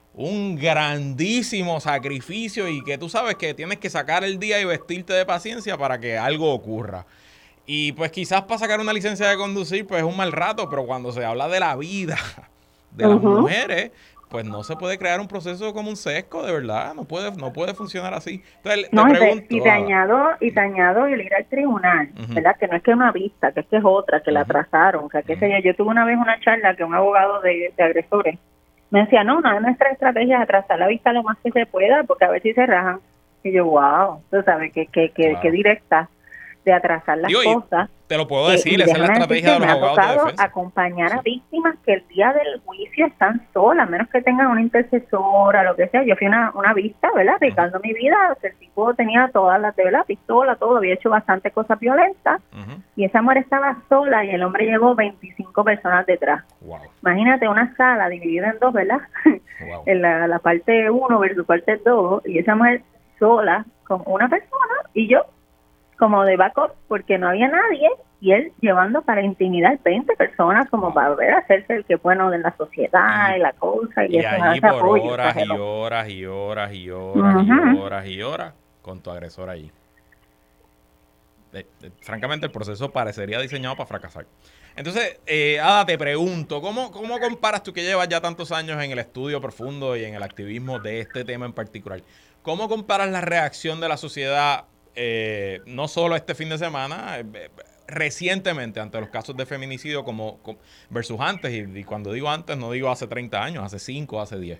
un grandísimo sacrificio y que tú sabes que tienes que sacar el día y vestirte de paciencia para que algo ocurra. Y pues quizás para sacar una licencia de conducir pues es un mal rato, pero cuando se habla de la vida de las uh-huh. mujeres, pues no se puede crear un proceso como un sesco, de verdad, no puede, no puede funcionar así. Entonces, no, te pregunto, y te añado, y te añado el ir al tribunal, uh-huh. ¿verdad? Que no es que una vista, que es que es otra, que uh-huh. la atrasaron, que qué uh-huh. sé yo. Yo tuve una vez una charla que un abogado de, de agresores me decía, no, no, nuestra estrategia es atrasar la vista lo más que se pueda, porque a ver si se rajan. Y yo, wow, tú sabes, que, que, que, claro. que directa de atrasar las Digo, cosas. Te lo puedo decir, eh, esa es la estrategia de los abogados de defensa. Acompañar sí. a víctimas que el día del juicio están solas, a menos que tengan una intercesora, lo que sea. Yo fui una, una vista, ¿verdad? Arriesgando uh-huh. mi vida, el tipo tenía todas las de la pistola, todo, había hecho bastante cosas violentas, uh-huh. y esa mujer estaba sola y el hombre llevó veinticinco personas detrás. Wow. Imagínate una sala dividida en dos, ¿verdad? Wow. en la, la parte uno versus parte dos, y esa mujer sola con una persona y yo como de backup porque no había nadie y él llevando para intimidar veinte personas como wow. para ver hacerse el que bueno de la sociedad y, y la cosa y, y eso allí por apoyo, horas y horas y horas y horas uh-huh. y horas y horas con tu agresor allí. De, de, francamente el proceso parecería diseñado para fracasar. Entonces, eh, Ada, te pregunto, ¿cómo, ¿cómo comparas tú que llevas ya tantos años en el estudio profundo y en el activismo de este tema en particular? ¿Cómo comparas la reacción de la sociedad, eh, no solo este fin de semana, eh, recientemente ante los casos de feminicidio como, como versus antes? Y, y cuando digo antes, no digo hace treinta años, hace cinco, hace diez.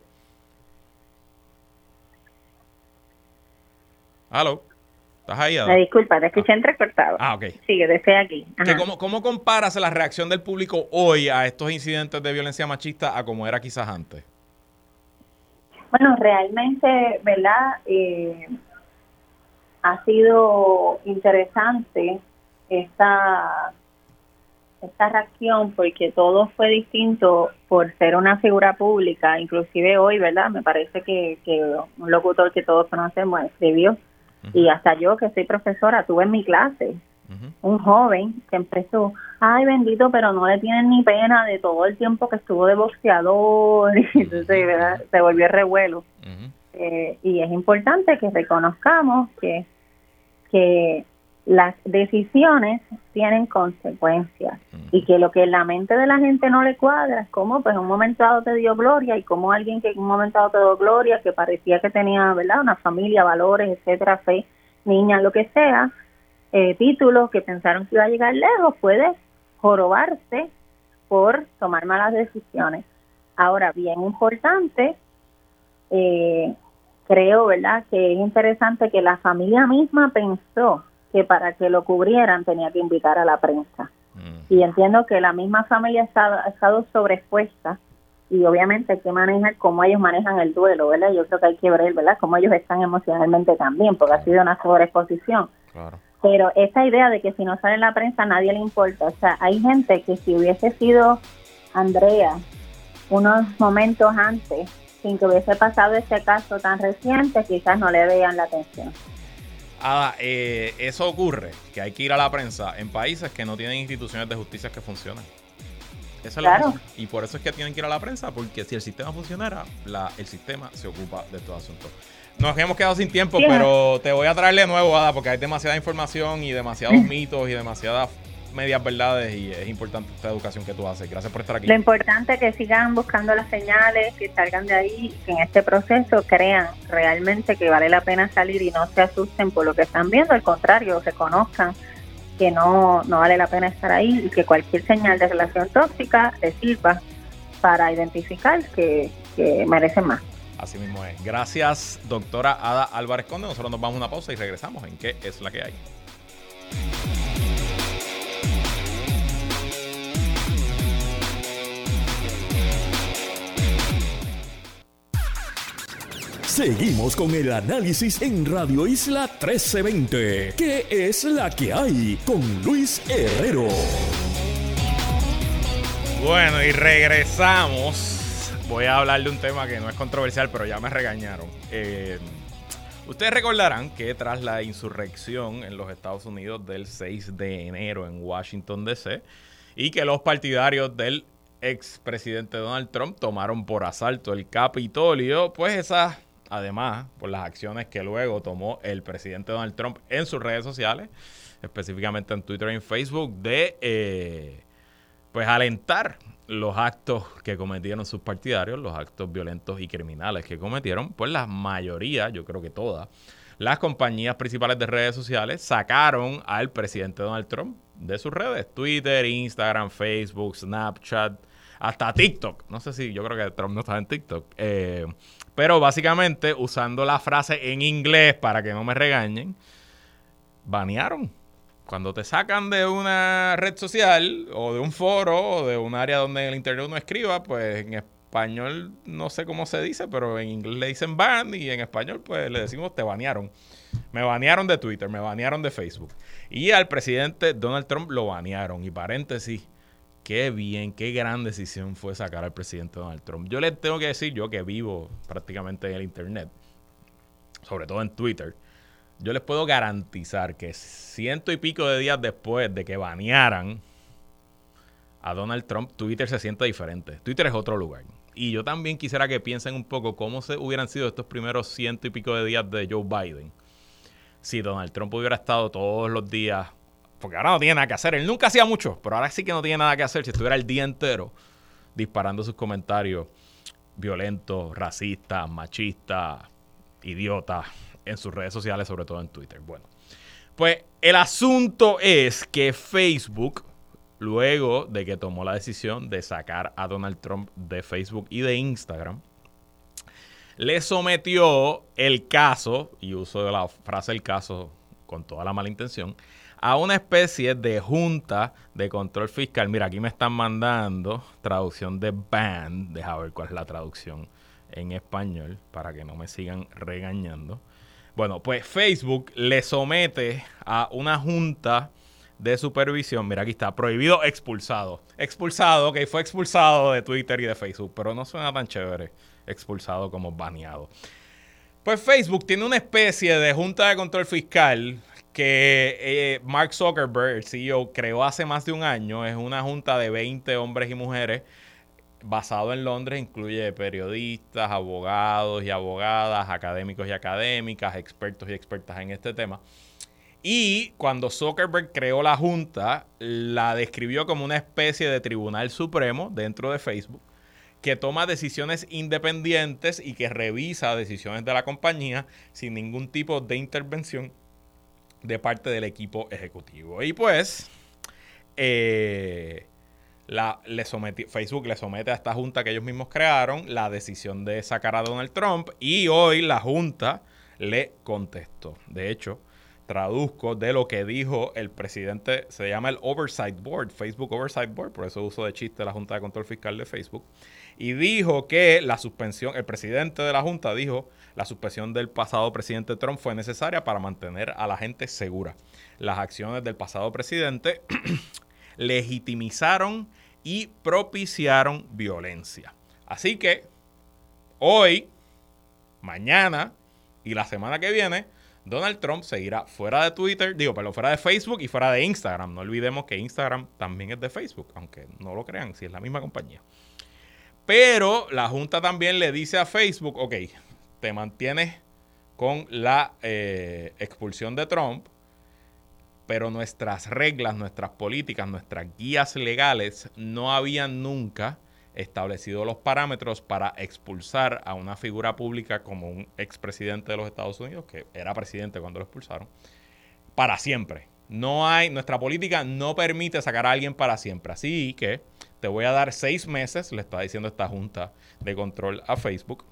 ¿Aló? ¿Estás ahí, Ada? Me disculpa, te escuché ah. entrecortado. Ah, ok. Sigue, desde aquí. Que cómo, ¿Cómo comparas la reacción del público hoy a estos incidentes de violencia machista a como era quizás antes? Bueno, realmente, ¿verdad? Eh, ha sido interesante esta, esta reacción porque todo fue distinto por ser una figura pública. Inclusive hoy, ¿verdad? Me parece que, que un locutor que todos conocemos escribió, uh-huh. y hasta yo que soy profesora, tuve en mi clase uh-huh. un joven que empezó, ay bendito, pero no le tienen ni pena de todo el tiempo que estuvo de boxeador, y entonces ¿verdad? Se volvió revuelo. Uh-huh. Eh, y es importante que reconozcamos que, que las decisiones tienen consecuencias uh-huh. y que lo que en la mente de la gente no le cuadra es como pues en un momento dado te dio gloria y como alguien que en un momento dado te dio gloria, que parecía que tenía, ¿verdad?, una familia, valores, etcétera, fe, niña, lo que sea, eh, títulos que pensaron que iba a llegar lejos, puede jorobarse por tomar malas decisiones. Ahora, bien importante, eh, creo, ¿verdad?, que es interesante que la familia misma pensó que para que lo cubrieran tenía que invitar a la prensa. Mm. Y entiendo que la misma familia ha estado, ha estado sobreexpuesta y obviamente hay que manejar cómo ellos manejan el duelo, ¿verdad? Yo creo que hay que ver, ¿verdad?, cómo ellos están emocionalmente también, porque claro. ha sido una sobreexposición. Claro. Pero esa idea de que si no sale en la prensa a nadie le importa, o sea, hay gente que si hubiese sido Andrea unos momentos antes, sin que hubiese pasado ese caso tan reciente, quizás no le vean la atención. Ada, eh, eso ocurre, que hay que ir a la prensa en países que no tienen instituciones de justicia que funcionen. Esa es claro. la y por eso es que tienen que ir a la prensa, porque si el sistema funcionara, la, el sistema se ocupa de todo asunto. Nos hemos quedado sin tiempo, sí, pero te voy a traer de nuevo, Ada, porque hay demasiada información y demasiados mitos y demasiadas medias verdades y es importante esta educación que tú haces. Gracias por estar aquí. Lo importante es que sigan buscando las señales, que salgan de ahí, que en este proceso crean realmente que vale la pena salir y no se asusten por lo que están viendo, al contrario, reconozcan que no, no vale la pena estar ahí y que cualquier señal de relación tóxica les sirva para identificar que, que merecen más. Así mismo es. Gracias, doctora Ada Álvarez Conde. Nosotros nos vamos a una pausa y regresamos en ¿Qué es la que hay? Seguimos con el análisis en Radio Isla trece veinte. ¿Qué es la que hay? Con Luis Herrero. Bueno, y regresamos. Voy a hablar de un tema que no es controversial, pero ya me regañaron. Eh, ustedes recordarán que tras la insurrección en los Estados Unidos del seis de enero en Washington, D C, y que los partidarios del expresidente Donald Trump tomaron por asalto el Capitolio, pues esas, además, por las acciones que luego tomó el presidente Donald Trump en sus redes sociales, específicamente en Twitter y en Facebook, de eh, pues alentar los actos que cometieron sus partidarios, los actos violentos y criminales que cometieron, pues la mayoría, yo creo que todas, las compañías principales de redes sociales sacaron al presidente Donald Trump de sus redes. Twitter, Instagram, Facebook, Snapchat, hasta TikTok. No sé si yo creo que Trump no estaba en TikTok. Eh, pero básicamente, usando la frase en inglés para que no me regañen, banearon. Cuando te sacan de una red social o de un foro o de un área donde en el internet uno escriba, pues en español no sé cómo se dice, pero en inglés le dicen ban y en español pues le decimos te banearon. Me banearon de Twitter, me banearon de Facebook. Y al presidente Donald Trump lo banearon. Y paréntesis, qué bien, qué gran decisión fue sacar al presidente Donald Trump. Yo les tengo que decir, yo que vivo prácticamente en el internet, sobre todo en Twitter, yo les puedo garantizar que ciento y pico de días después de que banearan a Donald Trump, Twitter se siente diferente. Twitter es otro lugar. Y yo también quisiera que piensen un poco cómo se hubieran sido estos primeros ciento y pico de días de Joe Biden si Donald Trump hubiera estado todos los días, porque ahora no tiene nada que hacer. Él nunca hacía mucho, pero ahora sí que no tiene nada que hacer. Si estuviera el día entero disparando sus comentarios violentos, racistas, machistas, idiotas en sus redes sociales, sobre todo en Twitter. Bueno, pues el asunto es que Facebook, luego de que tomó la decisión de sacar a Donald Trump de Facebook y de Instagram, le sometió el caso, y uso la frase el caso con toda la mala intención, a una especie de junta de control fiscal. Mira, aquí me están mandando traducción de ban. Deja ver cuál es la traducción en español para que no me sigan regañando. Bueno, pues Facebook le somete a una junta de supervisión. Mira, aquí está, prohibido, expulsado. Expulsado, ok, fue expulsado de Twitter y de Facebook, pero no suena tan chévere expulsado como baneado. Pues Facebook tiene una especie de junta de control fiscal que eh, Mark Zuckerberg, el C E O, creó hace más de un año. Es una junta de veinte hombres y mujeres basado en Londres. Incluye periodistas, abogados y abogadas, académicos y académicas, expertos y expertas en este tema. Y cuando Zuckerberg creó la junta, la describió como una especie de tribunal supremo dentro de Facebook que toma decisiones independientes y que revisa decisiones de la compañía sin ningún tipo de intervención de parte del equipo ejecutivo. Y pues, eh, la, le someti, Facebook le somete a esta junta que ellos mismos crearon la decisión de sacar a Donald Trump, y hoy la junta le contestó. De hecho, traduzco de lo que dijo el presidente, se llama el Oversight Board, Facebook Oversight Board, por eso uso de chiste la Junta de Control Fiscal de Facebook, y dijo que la suspensión, el presidente de la Junta dijo, la suspensión del pasado presidente Trump fue necesaria para mantener a la gente segura. Las acciones del pasado presidente legitimizaron y propiciaron violencia. Así que hoy, mañana y la semana que viene, Donald Trump seguirá fuera de Twitter, digo, perdón, fuera de Facebook y fuera de Instagram. No olvidemos que Instagram también es de Facebook, aunque no lo crean, si es la misma compañía. Pero la Junta también le dice a Facebook, ok, te mantienes con la eh, expulsión de Trump, pero nuestras reglas, nuestras políticas, nuestras guías legales no habían nunca establecido los parámetros para expulsar a una figura pública como un expresidente de los Estados Unidos, que era presidente cuando lo expulsaron, para siempre. No hay, nuestra política no permite sacar a alguien para siempre. Así que te voy a dar seis meses, le está diciendo esta junta de control a Facebook,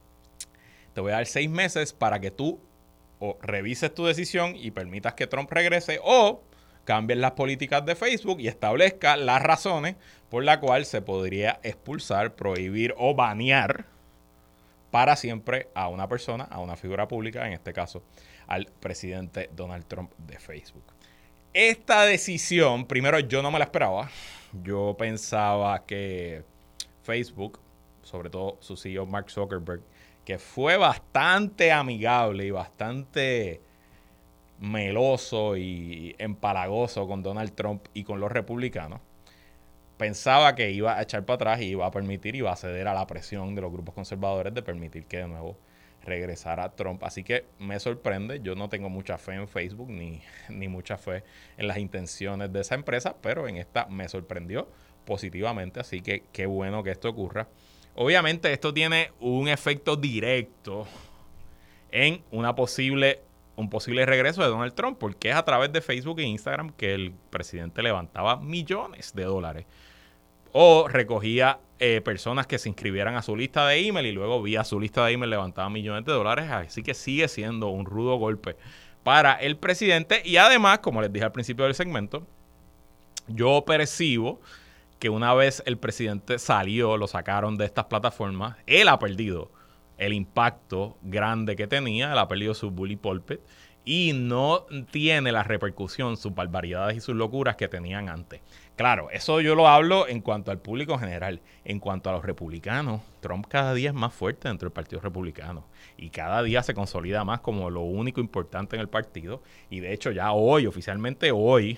te voy a dar seis meses para que tú o revises tu decisión y permitas que Trump regrese, o cambies las políticas de Facebook y establezca las razones por las cuales se podría expulsar, prohibir o banear para siempre a una persona, a una figura pública, en este caso al presidente Donald Trump de Facebook. Esta decisión, primero, yo no me la esperaba. Yo pensaba que Facebook, sobre todo su C E O Mark Zuckerberg, que fue bastante amigable y bastante meloso y empalagoso con Donald Trump y con los republicanos, pensaba que iba a echar para atrás y iba a permitir, iba a ceder a la presión de los grupos conservadores de permitir que de nuevo regresara Trump. Así que me sorprende. Yo no tengo mucha fe en Facebook ni, ni mucha fe en las intenciones de esa empresa, pero en esta me sorprendió positivamente, así que qué bueno que esto ocurra. Obviamente esto tiene un efecto directo en una posible, un posible regreso de Donald Trump, porque es a través de Facebook e Instagram que el presidente levantaba millones de dólares o recogía eh, personas que se inscribieran a su lista de email y luego vía su lista de email levantaba millones de dólares, así que sigue siendo un rudo golpe para el presidente. Y además, como les dije al principio del segmento, yo percibo que una vez el presidente salió, lo sacaron de estas plataformas, él ha perdido el impacto grande que tenía, él ha perdido su bully pulpit y no tiene la repercusión, sus barbaridades y sus locuras que tenían antes. Claro, eso yo lo hablo en cuanto al público en general. En cuanto a los republicanos, Trump cada día es más fuerte dentro del Partido Republicano y cada día se consolida más como lo único importante en el partido. Y de hecho ya hoy, oficialmente hoy,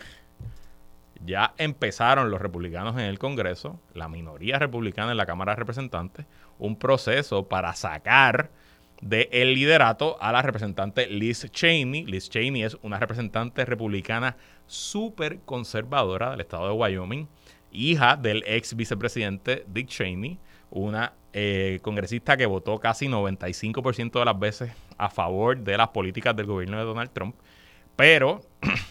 ya empezaron los republicanos en el Congreso, la minoría republicana en la Cámara de Representantes, un proceso para sacar del liderato a la representante Liz Cheney. Liz Cheney es una representante republicana súper conservadora del estado de Wyoming, hija del ex vicepresidente Dick Cheney, una eh, congresista que votó casi noventa y cinco por ciento de las veces a favor de las políticas del gobierno de Donald Trump, pero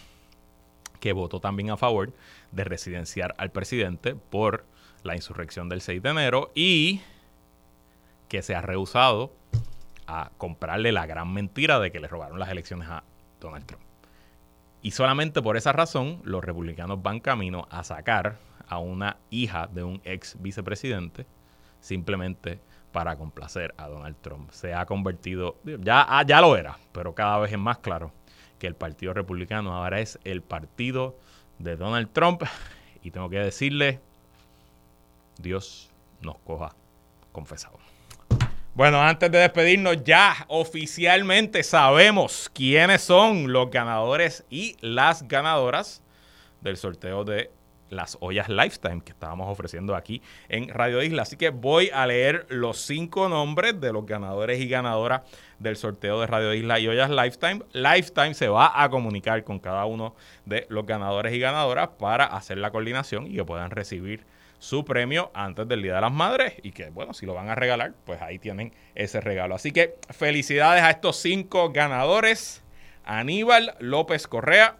que votó también a favor de residenciar al presidente por la insurrección del seis de enero y que se ha rehusado a comprarle la gran mentira de que le robaron las elecciones a Donald Trump. Y solamente por esa razón los republicanos van camino a sacar a una hija de un ex vicepresidente simplemente para complacer a Donald Trump. Se ha convertido, ya, ya lo era, pero cada vez es más claro que el Partido Republicano ahora es el partido de Donald Trump. Y tengo que decirle, Dios nos coja confesado. Bueno, antes de despedirnos, ya oficialmente sabemos quiénes son los ganadores y las ganadoras del sorteo de las ollas Lifetime que estábamos ofreciendo aquí en Radio Isla. Así que voy a leer los cinco nombres de los ganadores y ganadoras del sorteo de Radio Isla y ollas Lifetime. Lifetime se va a comunicar con cada uno de los ganadores y ganadoras para hacer la coordinación y que puedan recibir su premio antes del Día de las Madres y que, bueno, si lo van a regalar, pues ahí tienen ese regalo. Así que felicidades a estos cinco ganadores. Aníbal López Correa,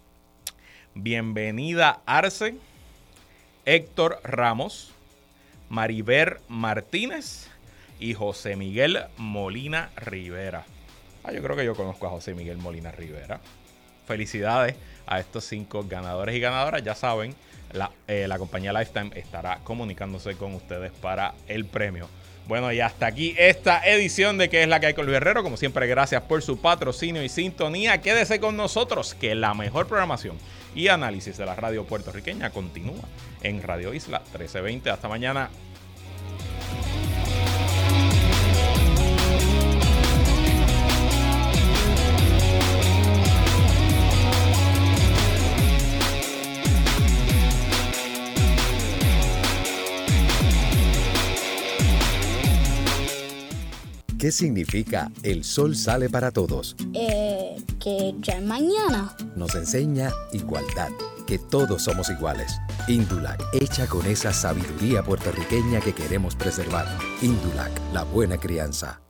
Bienvenida Arce, Héctor Ramos, Mariver Martínez y José Miguel Molina Rivera. Ah, yo creo que yo conozco a José Miguel Molina Rivera. Felicidades a estos cinco ganadores y ganadoras. Ya saben, La, eh, la compañía Lifetime estará comunicándose con ustedes para el premio. Bueno, y hasta aquí esta edición de ¿Qué es la que hay con Luis Herrero? Como siempre, gracias por su patrocinio y sintonía. Quédese con nosotros, que la mejor programación y análisis de la radio puertorriqueña continúa en Radio Isla trece veinte. Hasta mañana. ¿Qué significa el sol sale para todos? Eh, que ya es mañana. Nos enseña igualdad, que todos somos iguales. Indulac, hecha con esa sabiduría puertorriqueña que queremos preservar. Indulac, la buena crianza.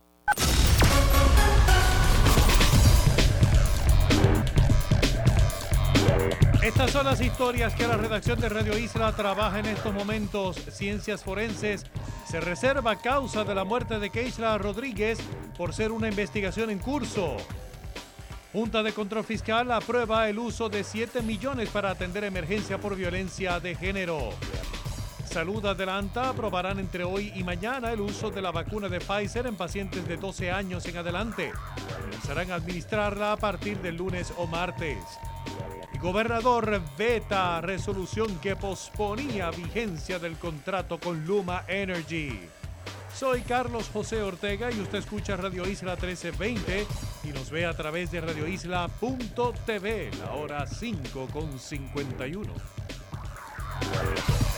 Estas son las historias que la redacción de Radio Isla trabaja en estos momentos. Ciencias Forenses se reserva causa de la muerte de Keishla Rodríguez por ser una investigación en curso. Junta de Control Fiscal aprueba el uso de siete millones para atender emergencia por violencia de género. Salud adelanta, aprobarán entre hoy y mañana el uso de la vacuna de Pfizer en pacientes de doce años en adelante. Comenzarán a administrarla a partir del lunes o martes. El gobernador veta resolución que posponía vigencia del contrato con Luma Energy. Soy Carlos José Ortega y usted escucha Radio Isla trece veinte y nos ve a través de radio isla punto t v, la hora cinco con cincuenta y uno.